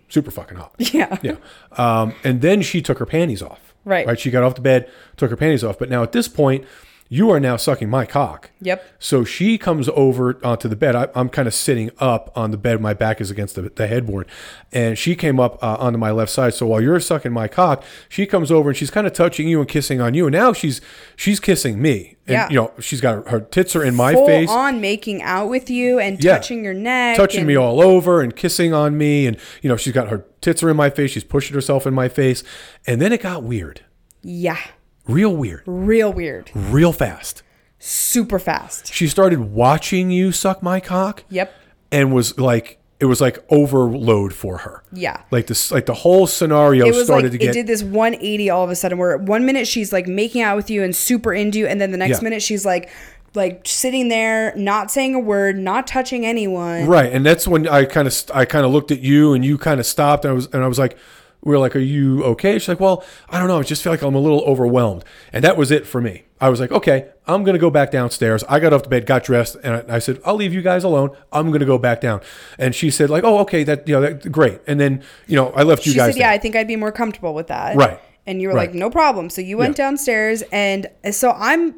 super fucking hot. Yeah. Yeah. And then she took her panties off. Right. She got off the bed, took her panties off. But now at this point, you are now sucking my cock. Yep. So she comes over onto the bed. I'm kind of sitting up on the bed. My back is against the headboard. And she came up onto my left side. So while you're sucking my cock, she comes over and she's kind of touching you and kissing on you. And now she's kissing me. And, Yeah. you know, she's got her tits are in my Full face. on making out with you and Yeah. touching your neck. Touching and me all over and kissing on me. And, you know, she's got her tits are in my face. She's pushing herself in my face. And then it got weird. Yeah. Real weird. Real weird. Real fast. Super fast. She started watching you suck my cock. Yep. And was like, it was like overload for her. Yeah. Like this, like the whole scenario It was started like to it get. did this 180 all of a sudden where 1 minute she's like making out with you and super into you, and then the next Yeah. minute she's like sitting there, not saying a word, not touching anyone. Right. And that's when I kind of looked at you and you kind of stopped. And I was like, we were like, are you okay? She's like, well, I don't know. I just feel like I'm a little overwhelmed. And that was it for me. I was like, okay, I'm going to go back downstairs. I got off the bed, got dressed, and I said, I'll leave you guys alone. I'm going to go back down. And she said like, oh, okay, that's great. And then, you know, I left you She guys said, yeah, there. I think I'd be more comfortable with that. Right. And you were Right. like, no problem. So you went downstairs, and so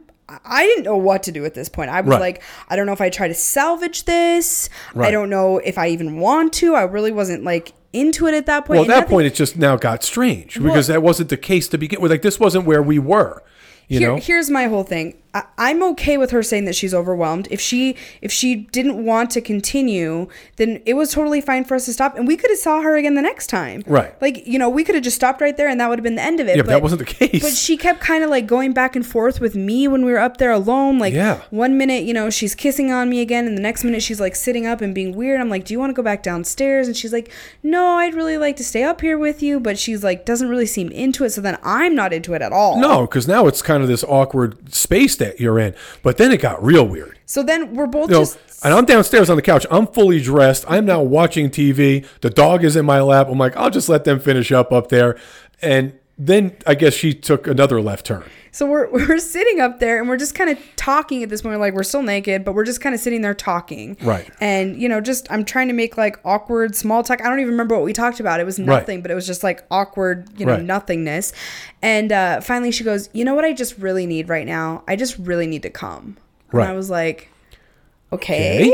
I didn't know what to do at this point. I was Right. like, I don't know if I try to salvage this. Right. I don't know if I even want to. I really wasn't like into it at that point. Well, at And that nothing- point, it just now got strange because that wasn't the case to begin with. Like, this wasn't where we were, you know? Here's my whole thing. I'm okay with her saying that she's overwhelmed. If she didn't want to continue, then it was totally fine for us to stop, and we could have saw her again the next time. Right. Like, you know, we could have just stopped right there, and that would have been the end of it. Yeah, but that wasn't the case. But she kept kind of like going back and forth with me when we were up there alone. Like, Yeah. 1 minute, you know, she's kissing on me again, and the next minute she's like sitting up and being weird. I'm like, do you want to go back downstairs? And she's like, no, I'd really like to stay up here with you. But she's like, doesn't really seem into it. So then I'm not into it at all. No, because now it's kind of this awkward space that you're in. But then it got real weird. So then we're both You know, just. and I'm downstairs on the couch. I'm fully dressed. I'm now watching TV. The dog is in my lap. I'm like, I'll just let them finish up there. And then I guess she took another left turn. So we're sitting up there and we're just kind of talking at this point. Like, we're still naked, but we're just kind of sitting there talking. Right. And, you know, just I'm trying to make like awkward small talk. I don't even remember what we talked about. It was nothing, but it was just like awkward, you know, Right. nothingness. And finally she goes, you know what I just really need right now? I just really need to come. Right. And I was like, okay.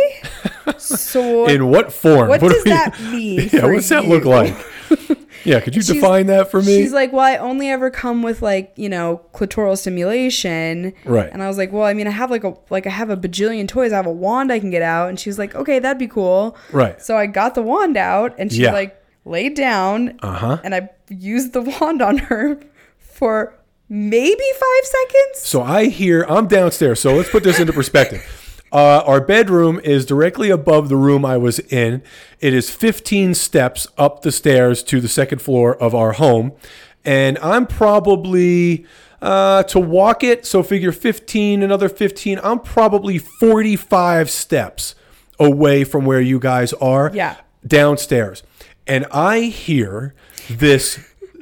So In what form? what do does we- that mean? Yeah, for what's that you? look like? Yeah, could you She's- define that for me? She's like, well, I only ever come with like, you know, clitoral stimulation. Right. And I was like, well, I mean, I have I have a bajillion toys. I have a wand I can get out. And she was like, okay, that'd be cool. Right. So I got the wand out and she Yeah. like laid down. Uh-huh. And I used the wand on her for maybe 5 seconds. So I'm downstairs. So let's put this into perspective. Our bedroom is directly above the room I was in. It is 15 steps up the stairs to the second floor of our home. And I'm probably, to walk it, so figure 15, another 15, I'm probably 45 steps away from where you guys are. Yeah. Downstairs. And I hear this,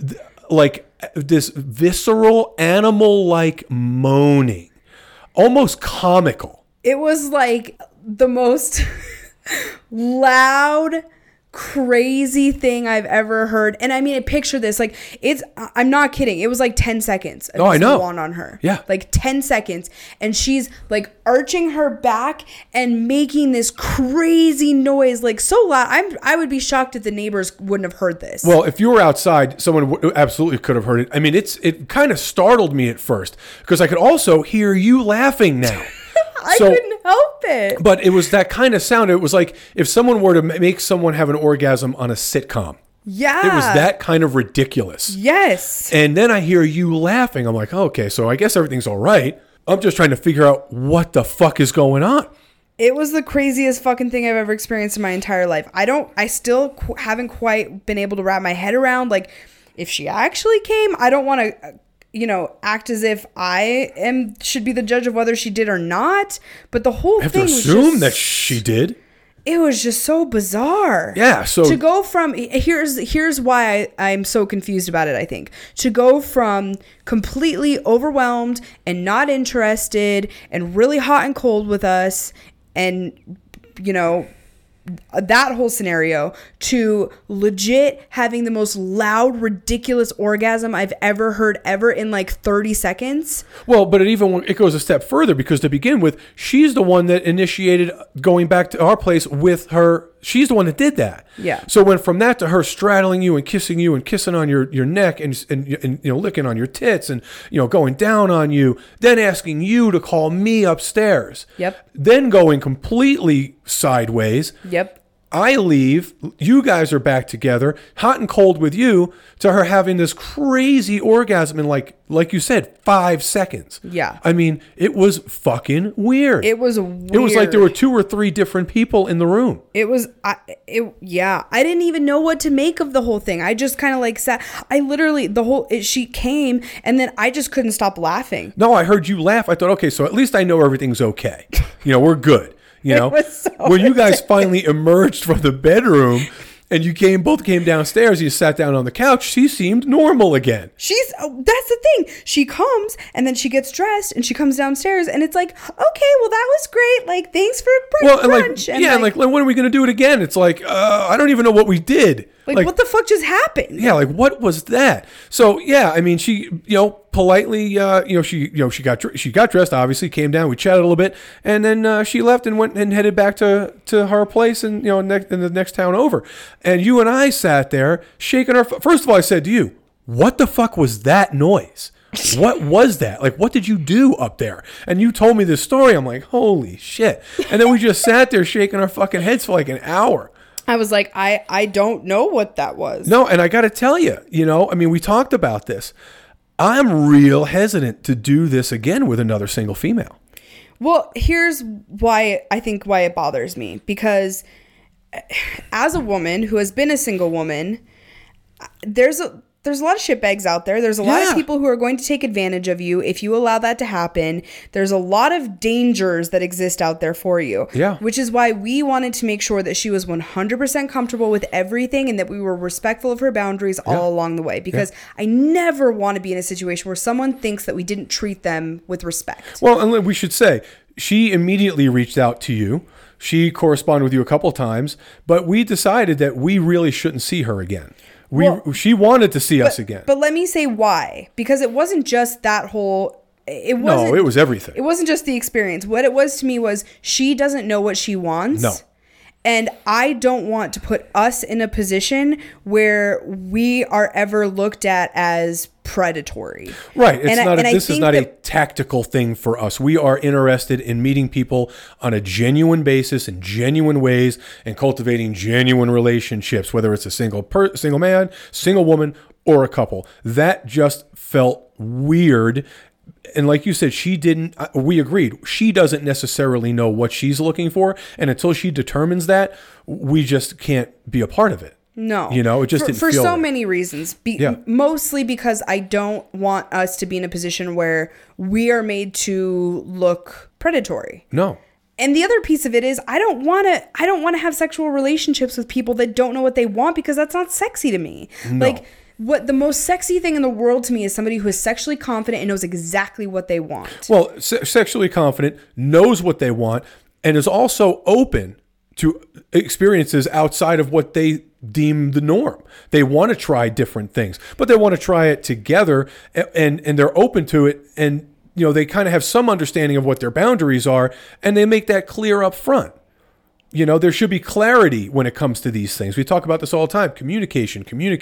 this visceral, animal-like moaning, almost comical. It was like the most loud, crazy thing I've ever heard. And I mean, picture this. Like, I'm not kidding. It was like 10 seconds. Oh, I know. Wand on her. Yeah. Like 10 seconds. And she's like arching her back and making this crazy noise, like so loud. I would be shocked if the neighbors wouldn't have heard this. Well, if you were outside, someone absolutely could have heard it. I mean, it kind of startled me at first because I could also hear you laughing now. I couldn't help it. But it was that kind of sound. It was like if someone were to make someone have an orgasm on a sitcom. Yeah. It was that kind of ridiculous. Yes. And then I hear you laughing. I'm like, oh, okay, so I guess everything's all right. I'm just trying to figure out what the fuck is going on. It was the craziest fucking thing I've ever experienced in my entire life. I still haven't quite been able to wrap my head around, like, if she actually came. I don't want to, you know, act as if should be the judge of whether she did or not. But the whole I have thing to was assume just, that she did. it was just so bizarre. Yeah, so To go from, here's why I'm so confused about it, I think. To go from completely overwhelmed and not interested and really hot and cold with us and, you know, that whole scenario to legit having the most loud, ridiculous orgasm I've ever heard ever in like 30 seconds. Well, but it goes a step further, because to begin with, she's the one that initiated going back to our place with her. She's the one that did that. Yeah. So went from that to her straddling you and kissing on your you know, licking on your tits and, you know, going down on you, then asking you to call me upstairs. Yep. Then going completely sideways. Yep. I leave, you guys are back together, hot and cold with you, to her having this crazy orgasm in like you said, 5 seconds. Yeah. I mean, it was fucking weird. It was weird. It was like there were 2 or 3 different people in the room. Yeah. I didn't even know what to make of the whole thing. I just kind of like sat, she came and then I just couldn't stop laughing. No, I heard you laugh. I thought, okay, so at least I know everything's okay. You know, we're good. You know, when you guys finally emerged from the bedroom and you both came downstairs, you sat down on the couch, she seemed normal again. That's the thing. She comes and then she gets dressed and she comes downstairs and it's like, okay, well, that was great. Like, thanks for brunch. And when are we going to do it again? It's like, I don't even know what we did. Like, what the fuck just happened? Yeah, like, what was that? So, yeah, I mean, she, politely, she got dressed, obviously, came down, we chatted a little bit, and then she left and went and headed back to her place in the next town over. And you and I sat there shaking our, first of all, I said to you, what the fuck was that noise? What was that? Like, what did you do up there? And you told me this story. I'm like, holy shit. And then we just sat there shaking our fucking heads for like an hour. I was like, I don't know what that was. No, and I got to tell you, I mean, we talked about this. I'm real hesitant to do this again with another single female. Well, here's why it bothers me. Because as a woman who has been a single woman, there's a lot of shitbags out there. There's a lot of people who are going to take advantage of you if you allow that to happen. There's a lot of dangers that exist out there for you. Yeah. Which is why we wanted to make sure that she was 100% comfortable with everything and that we were respectful of her boundaries all along the way. Because I never want to be in a situation where someone thinks that we didn't treat them with respect. Well, and we should say, she immediately reached out to you. She corresponded with you a couple of times, but we decided that we really shouldn't see her again. She wanted to see us again. But let me say why. Because it wasn't just that whole... It was everything. It wasn't just the experience. What it was to me was she doesn't know what she wants. No. And I don't want to put us in a position where we are ever looked at as predatory. Right. This is not a tactical thing for us. We are interested in meeting people on a genuine basis in genuine ways and cultivating genuine relationships, whether it's a single man, single woman, or a couple. That just felt weird. And like you said, we agreed, she doesn't necessarily know what she's looking for. And until she determines that, we just can't be a part of it. No. It just didn't feel for so right. many reasons. Mostly because I don't want us to be in a position where we are made to look predatory. No. And the other piece of it is I don't want to have sexual relationships with people that don't know what they want, because that's not sexy to me. No. Like, what the most sexy thing in the world to me is somebody who is sexually confident and knows exactly what they want. Well, sexually confident, knows what they want, and is also open to experiences outside of what they deem the norm. They want to try different things, but they want to try it together, and they're open to it, and they kind of have some understanding of what their boundaries are, and they make that clear up front. There should be clarity when it comes to these things. We talk about this all the time. Communication.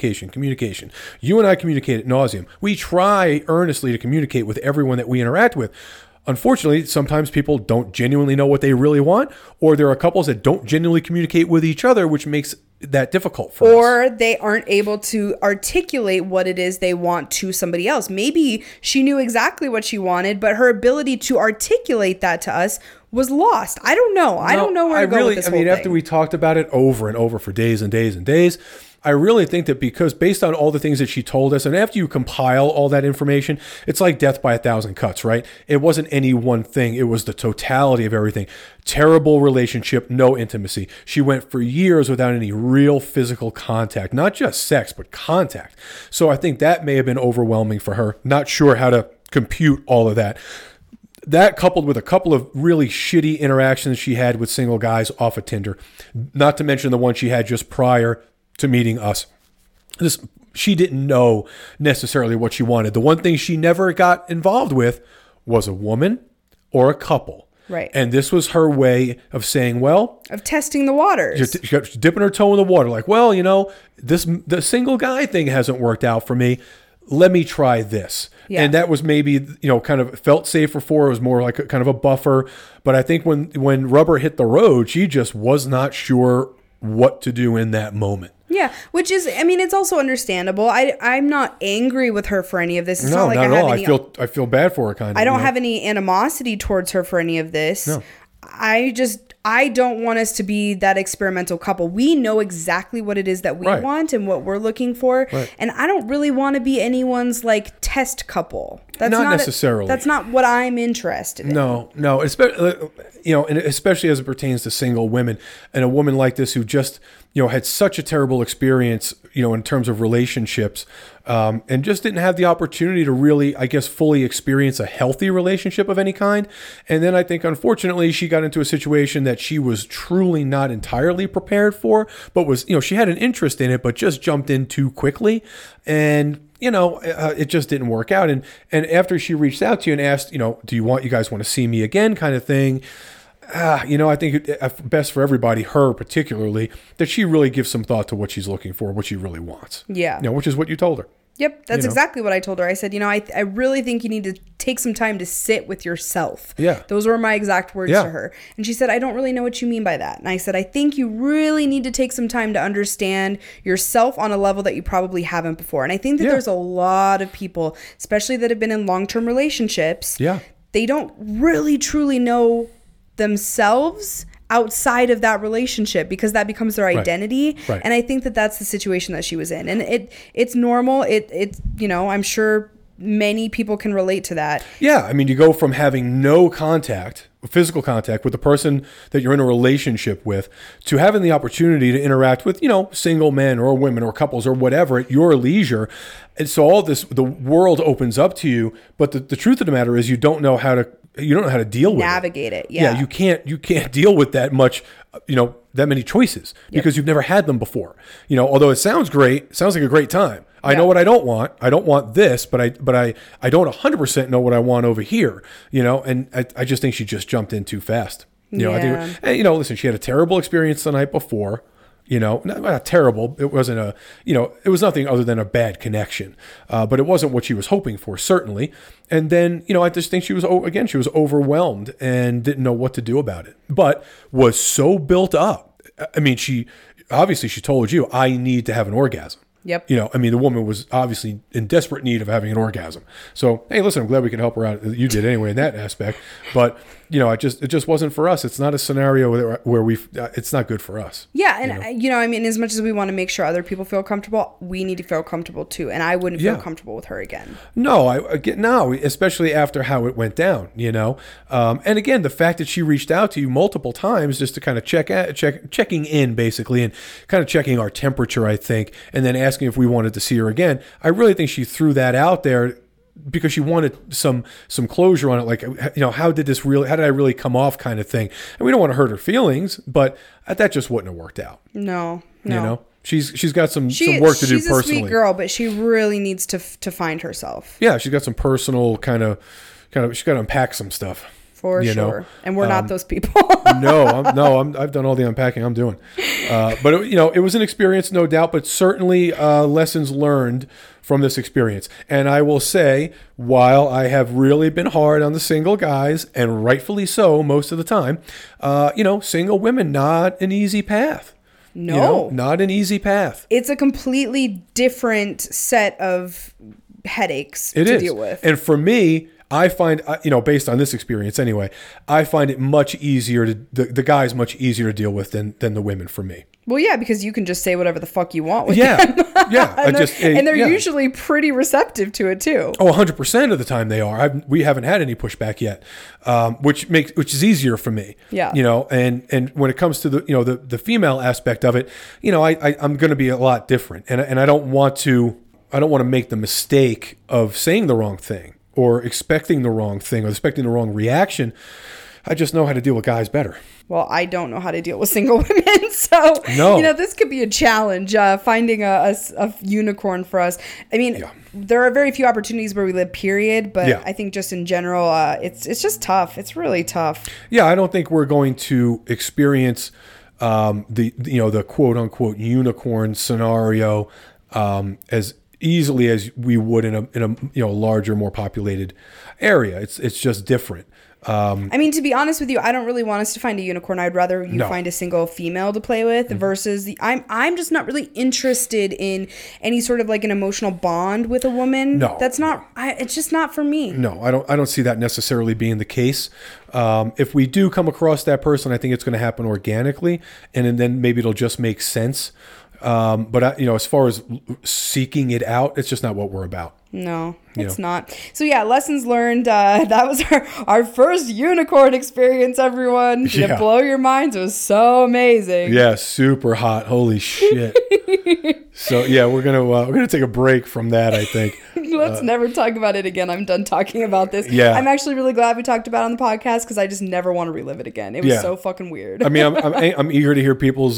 You and I communicate ad nauseum. We try earnestly to communicate with everyone that we interact with. Unfortunately, sometimes people don't genuinely know what they really want, or there are couples that don't genuinely communicate with each other, which makes that difficult for us. Or they aren't able to articulate what it is they want to somebody else. Maybe she knew exactly what she wanted, but her ability to articulate that to us was lost. I don't know. I don't know where to go with this whole thing. After we talked about it over and over for days and days and days, I really think that because based on all the things that she told us, and after you compile all that information, it's like death by 1,000 cuts, right? It wasn't any one thing. It was the totality of everything. Terrible relationship, no intimacy. She went for years without any real physical contact, not just sex, but contact. So I think that may have been overwhelming for her. Not sure how to compute all of that. That coupled with a couple of really shitty interactions she had with single guys off of Tinder, not to mention the one she had just prior to meeting us. She didn't know necessarily what she wanted. The one thing she never got involved with was a woman or a couple. Right. And this was her way of saying, well, of testing the waters. She kept dipping her toe in the water. Like, well, the single guy thing hasn't worked out for me. Let me try this. Yeah. And that was maybe, kind of felt safer for her. It was more like kind of a buffer. But I think when rubber hit the road, she just was not sure what to do in that moment. Yeah, which is, it's also understandable. I'm not angry with her for any of this. It's no, not not at all. I feel bad for her, kind of. I don't have any animosity towards her for any of this. No. I don't want us to be that experimental couple. We know exactly what it is that we want and what we're looking for. Right. And I don't really want to be anyone's test couple. That's not necessarily. That's not what I'm interested in. No, especially, and especially as it pertains to single women, and a woman like this who just, had such a terrible experience, in terms of relationships, and just didn't have the opportunity to really, I guess, fully experience a healthy relationship of any kind. And then I think, unfortunately, she got into a situation that she was truly not entirely prepared for, but was, she had an interest in it, but just jumped in too quickly. And it just didn't work out. And after she reached out to you and asked, do you guys want to see me again, kind of thing. I think it's best for everybody, her particularly, that she really gives some thought to what she's looking for, what she really wants. Yeah. Which is what you told her. Yep, that's exactly what I told her. I said, I really think you need to take some time to sit with yourself. Yeah. Those were my exact words to her. And she said, I don't really know what you mean by that. And I said, I think you really need to take some time to understand yourself on a level that you probably haven't before. And I think that there's a lot of people, especially that have been in long-term relationships. Yeah. They don't really truly know themselves outside of that relationship, because that becomes their identity. Right. And I think that that's the situation that she was in. And it's normal. It's I'm sure many people can relate to that. Yeah. You go from having no contact, physical contact with the person that you're in a relationship with, to having the opportunity to interact with, single men or women or couples or whatever at your leisure. And so all this, the world opens up to you. But the truth of the matter is you don't know how to deal with navigate it. Yeah. You can't deal with that much, that many choices because you've never had them before. Although it sounds great, it sounds like a great time. I know what I don't want. I don't want this, but I don't 100% know what I want over here, and I just think she just jumped in too fast. I think, listen, she had a terrible experience the night before. Not terrible. It wasn't it was nothing other than a bad connection. But it wasn't what she was hoping for, certainly. And then, I just think she was overwhelmed and didn't know what to do about it, but was so built up. She told you, I need to have an orgasm. Yep. The woman was obviously in desperate need of having an orgasm. So, hey, listen, I'm glad we could help her out. You did anyway in that aspect. But, it just wasn't for us. It's not a scenario where it's not good for us. Yeah. And, as much as we want to make sure other people feel comfortable, we need to feel comfortable too. And I wouldn't feel comfortable with her again. No, especially after how it went down, And again, the fact that she reached out to you multiple times just to kind of checking in basically and kind of checking our temperature, I think, and then asking if we wanted to see her again. I really think she threw that out there because she wanted some closure on it. Like, how did I really come off kind of thing? And we don't want to hurt her feelings, but that just wouldn't have worked out. No. She's got some work to do personally. She's a sweet girl, but she really needs to find herself. Yeah. She's got some personal kind of, she's got to unpack some stuff. For sure. And we're not those people. I've done all the unpacking I'm doing. But it was an experience, no doubt, but certainly lessons learned from this experience. And I will say, while I have really been hard on the single guys, and rightfully so most of the time, single women, not an easy path. No. Not an easy path. It's a completely different set of headaches to deal with. And for me, I find, based on this experience anyway, I find it much easier the guys much easier to deal with than the women for me. Well, yeah, because you can just say whatever the fuck you want with them. Yeah. and they're usually pretty receptive to it too. Oh, 100% of the time they are. We haven't had any pushback yet, which is easier for me. Yeah. And when it comes to the female aspect of it, I'm going to be a lot different, and I don't want to make the mistake of saying the wrong thing or expecting the wrong thing or expecting the wrong reaction. I just know how to deal with guys better. Well, I don't know how to deal with single women, so this could be a challenge, finding a unicorn for us. I mean, there are very few opportunities where we live, period, but I think just in general, it's just tough. It's really tough. Yeah, I don't think we're going to experience the quote unquote unicorn scenario as easily as we would in a larger, more populated area. It's just different. I mean, to be honest with you, I don't really want us to find a unicorn. I'd rather you find a single female to play with versus I'm just not really interested in any sort of like an emotional bond with a woman. No, that's not. It's just not for me. No, I don't see that necessarily being the case. If we do come across that person, I think it's going to happen organically, and then maybe it'll just make sense. But as far as seeking it out, it's just not what we're about. No, it's not. So yeah, lessons learned. That was our first unicorn experience, everyone. Did it blow your minds? It was so amazing. Yeah, super hot. Holy shit. So yeah, we're gonna take a break from that, I think. Let's never talk about it again. I'm done talking about this. Yeah. I'm actually really glad we talked about it on the podcast because I just never want to relive it again. It was so fucking weird. I mean, I'm eager to hear people's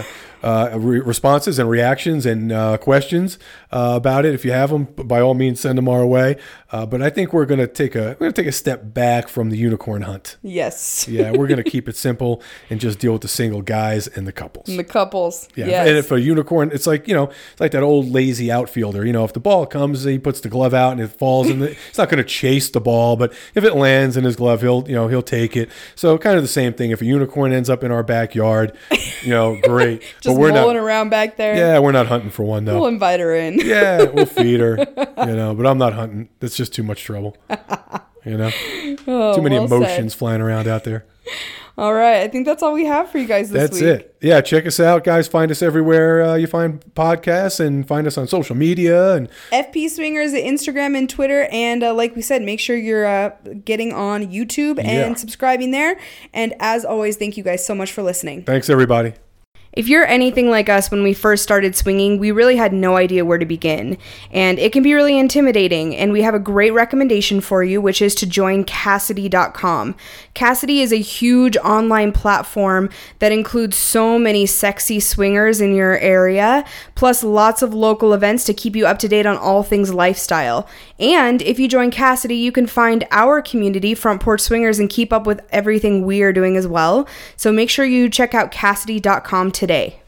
responses and reactions and questions about it. If you have them, by all means, send them our way. But I think we're gonna take a step back from the unicorn hunt. Yes. Yeah, we're gonna keep it simple and just deal with the single guys and the couples. Yeah. Yes. And if a unicorn, it's like it's like that old lazy outfielder. If the ball comes, he puts the glove out and it falls, and he's not gonna chase the ball. But if it lands in his glove, he'll take it. So kind of the same thing. If a unicorn ends up in our backyard, great. Just rolling around back there. Yeah, we're not hunting for one though. We'll invite her in. Yeah, we'll feed her. But I'm not hunting. That's just too much trouble. Too many emotions flying around out there. All right. I think that's all we have for you guys this week. That's it. Yeah, check us out, guys. Find us everywhere you find podcasts, and find us on social media. And FP Swingers at Instagram and Twitter. And like we said, make sure you're getting on YouTube and subscribing there. And as always, thank you guys so much for listening. Thanks, everybody. If you're anything like us when we first started swinging, we really had no idea where to begin. And it can be really intimidating. And we have a great recommendation for you, which is to join Kasidie.com. Kasidie is a huge online platform that includes so many sexy swingers in your area, plus lots of local events to keep you up to date on all things lifestyle. And if you join Kasidie, you can find our community, Front Porch Swingers, and keep up with everything we are doing as well. So make sure you check out Kasidie.com today.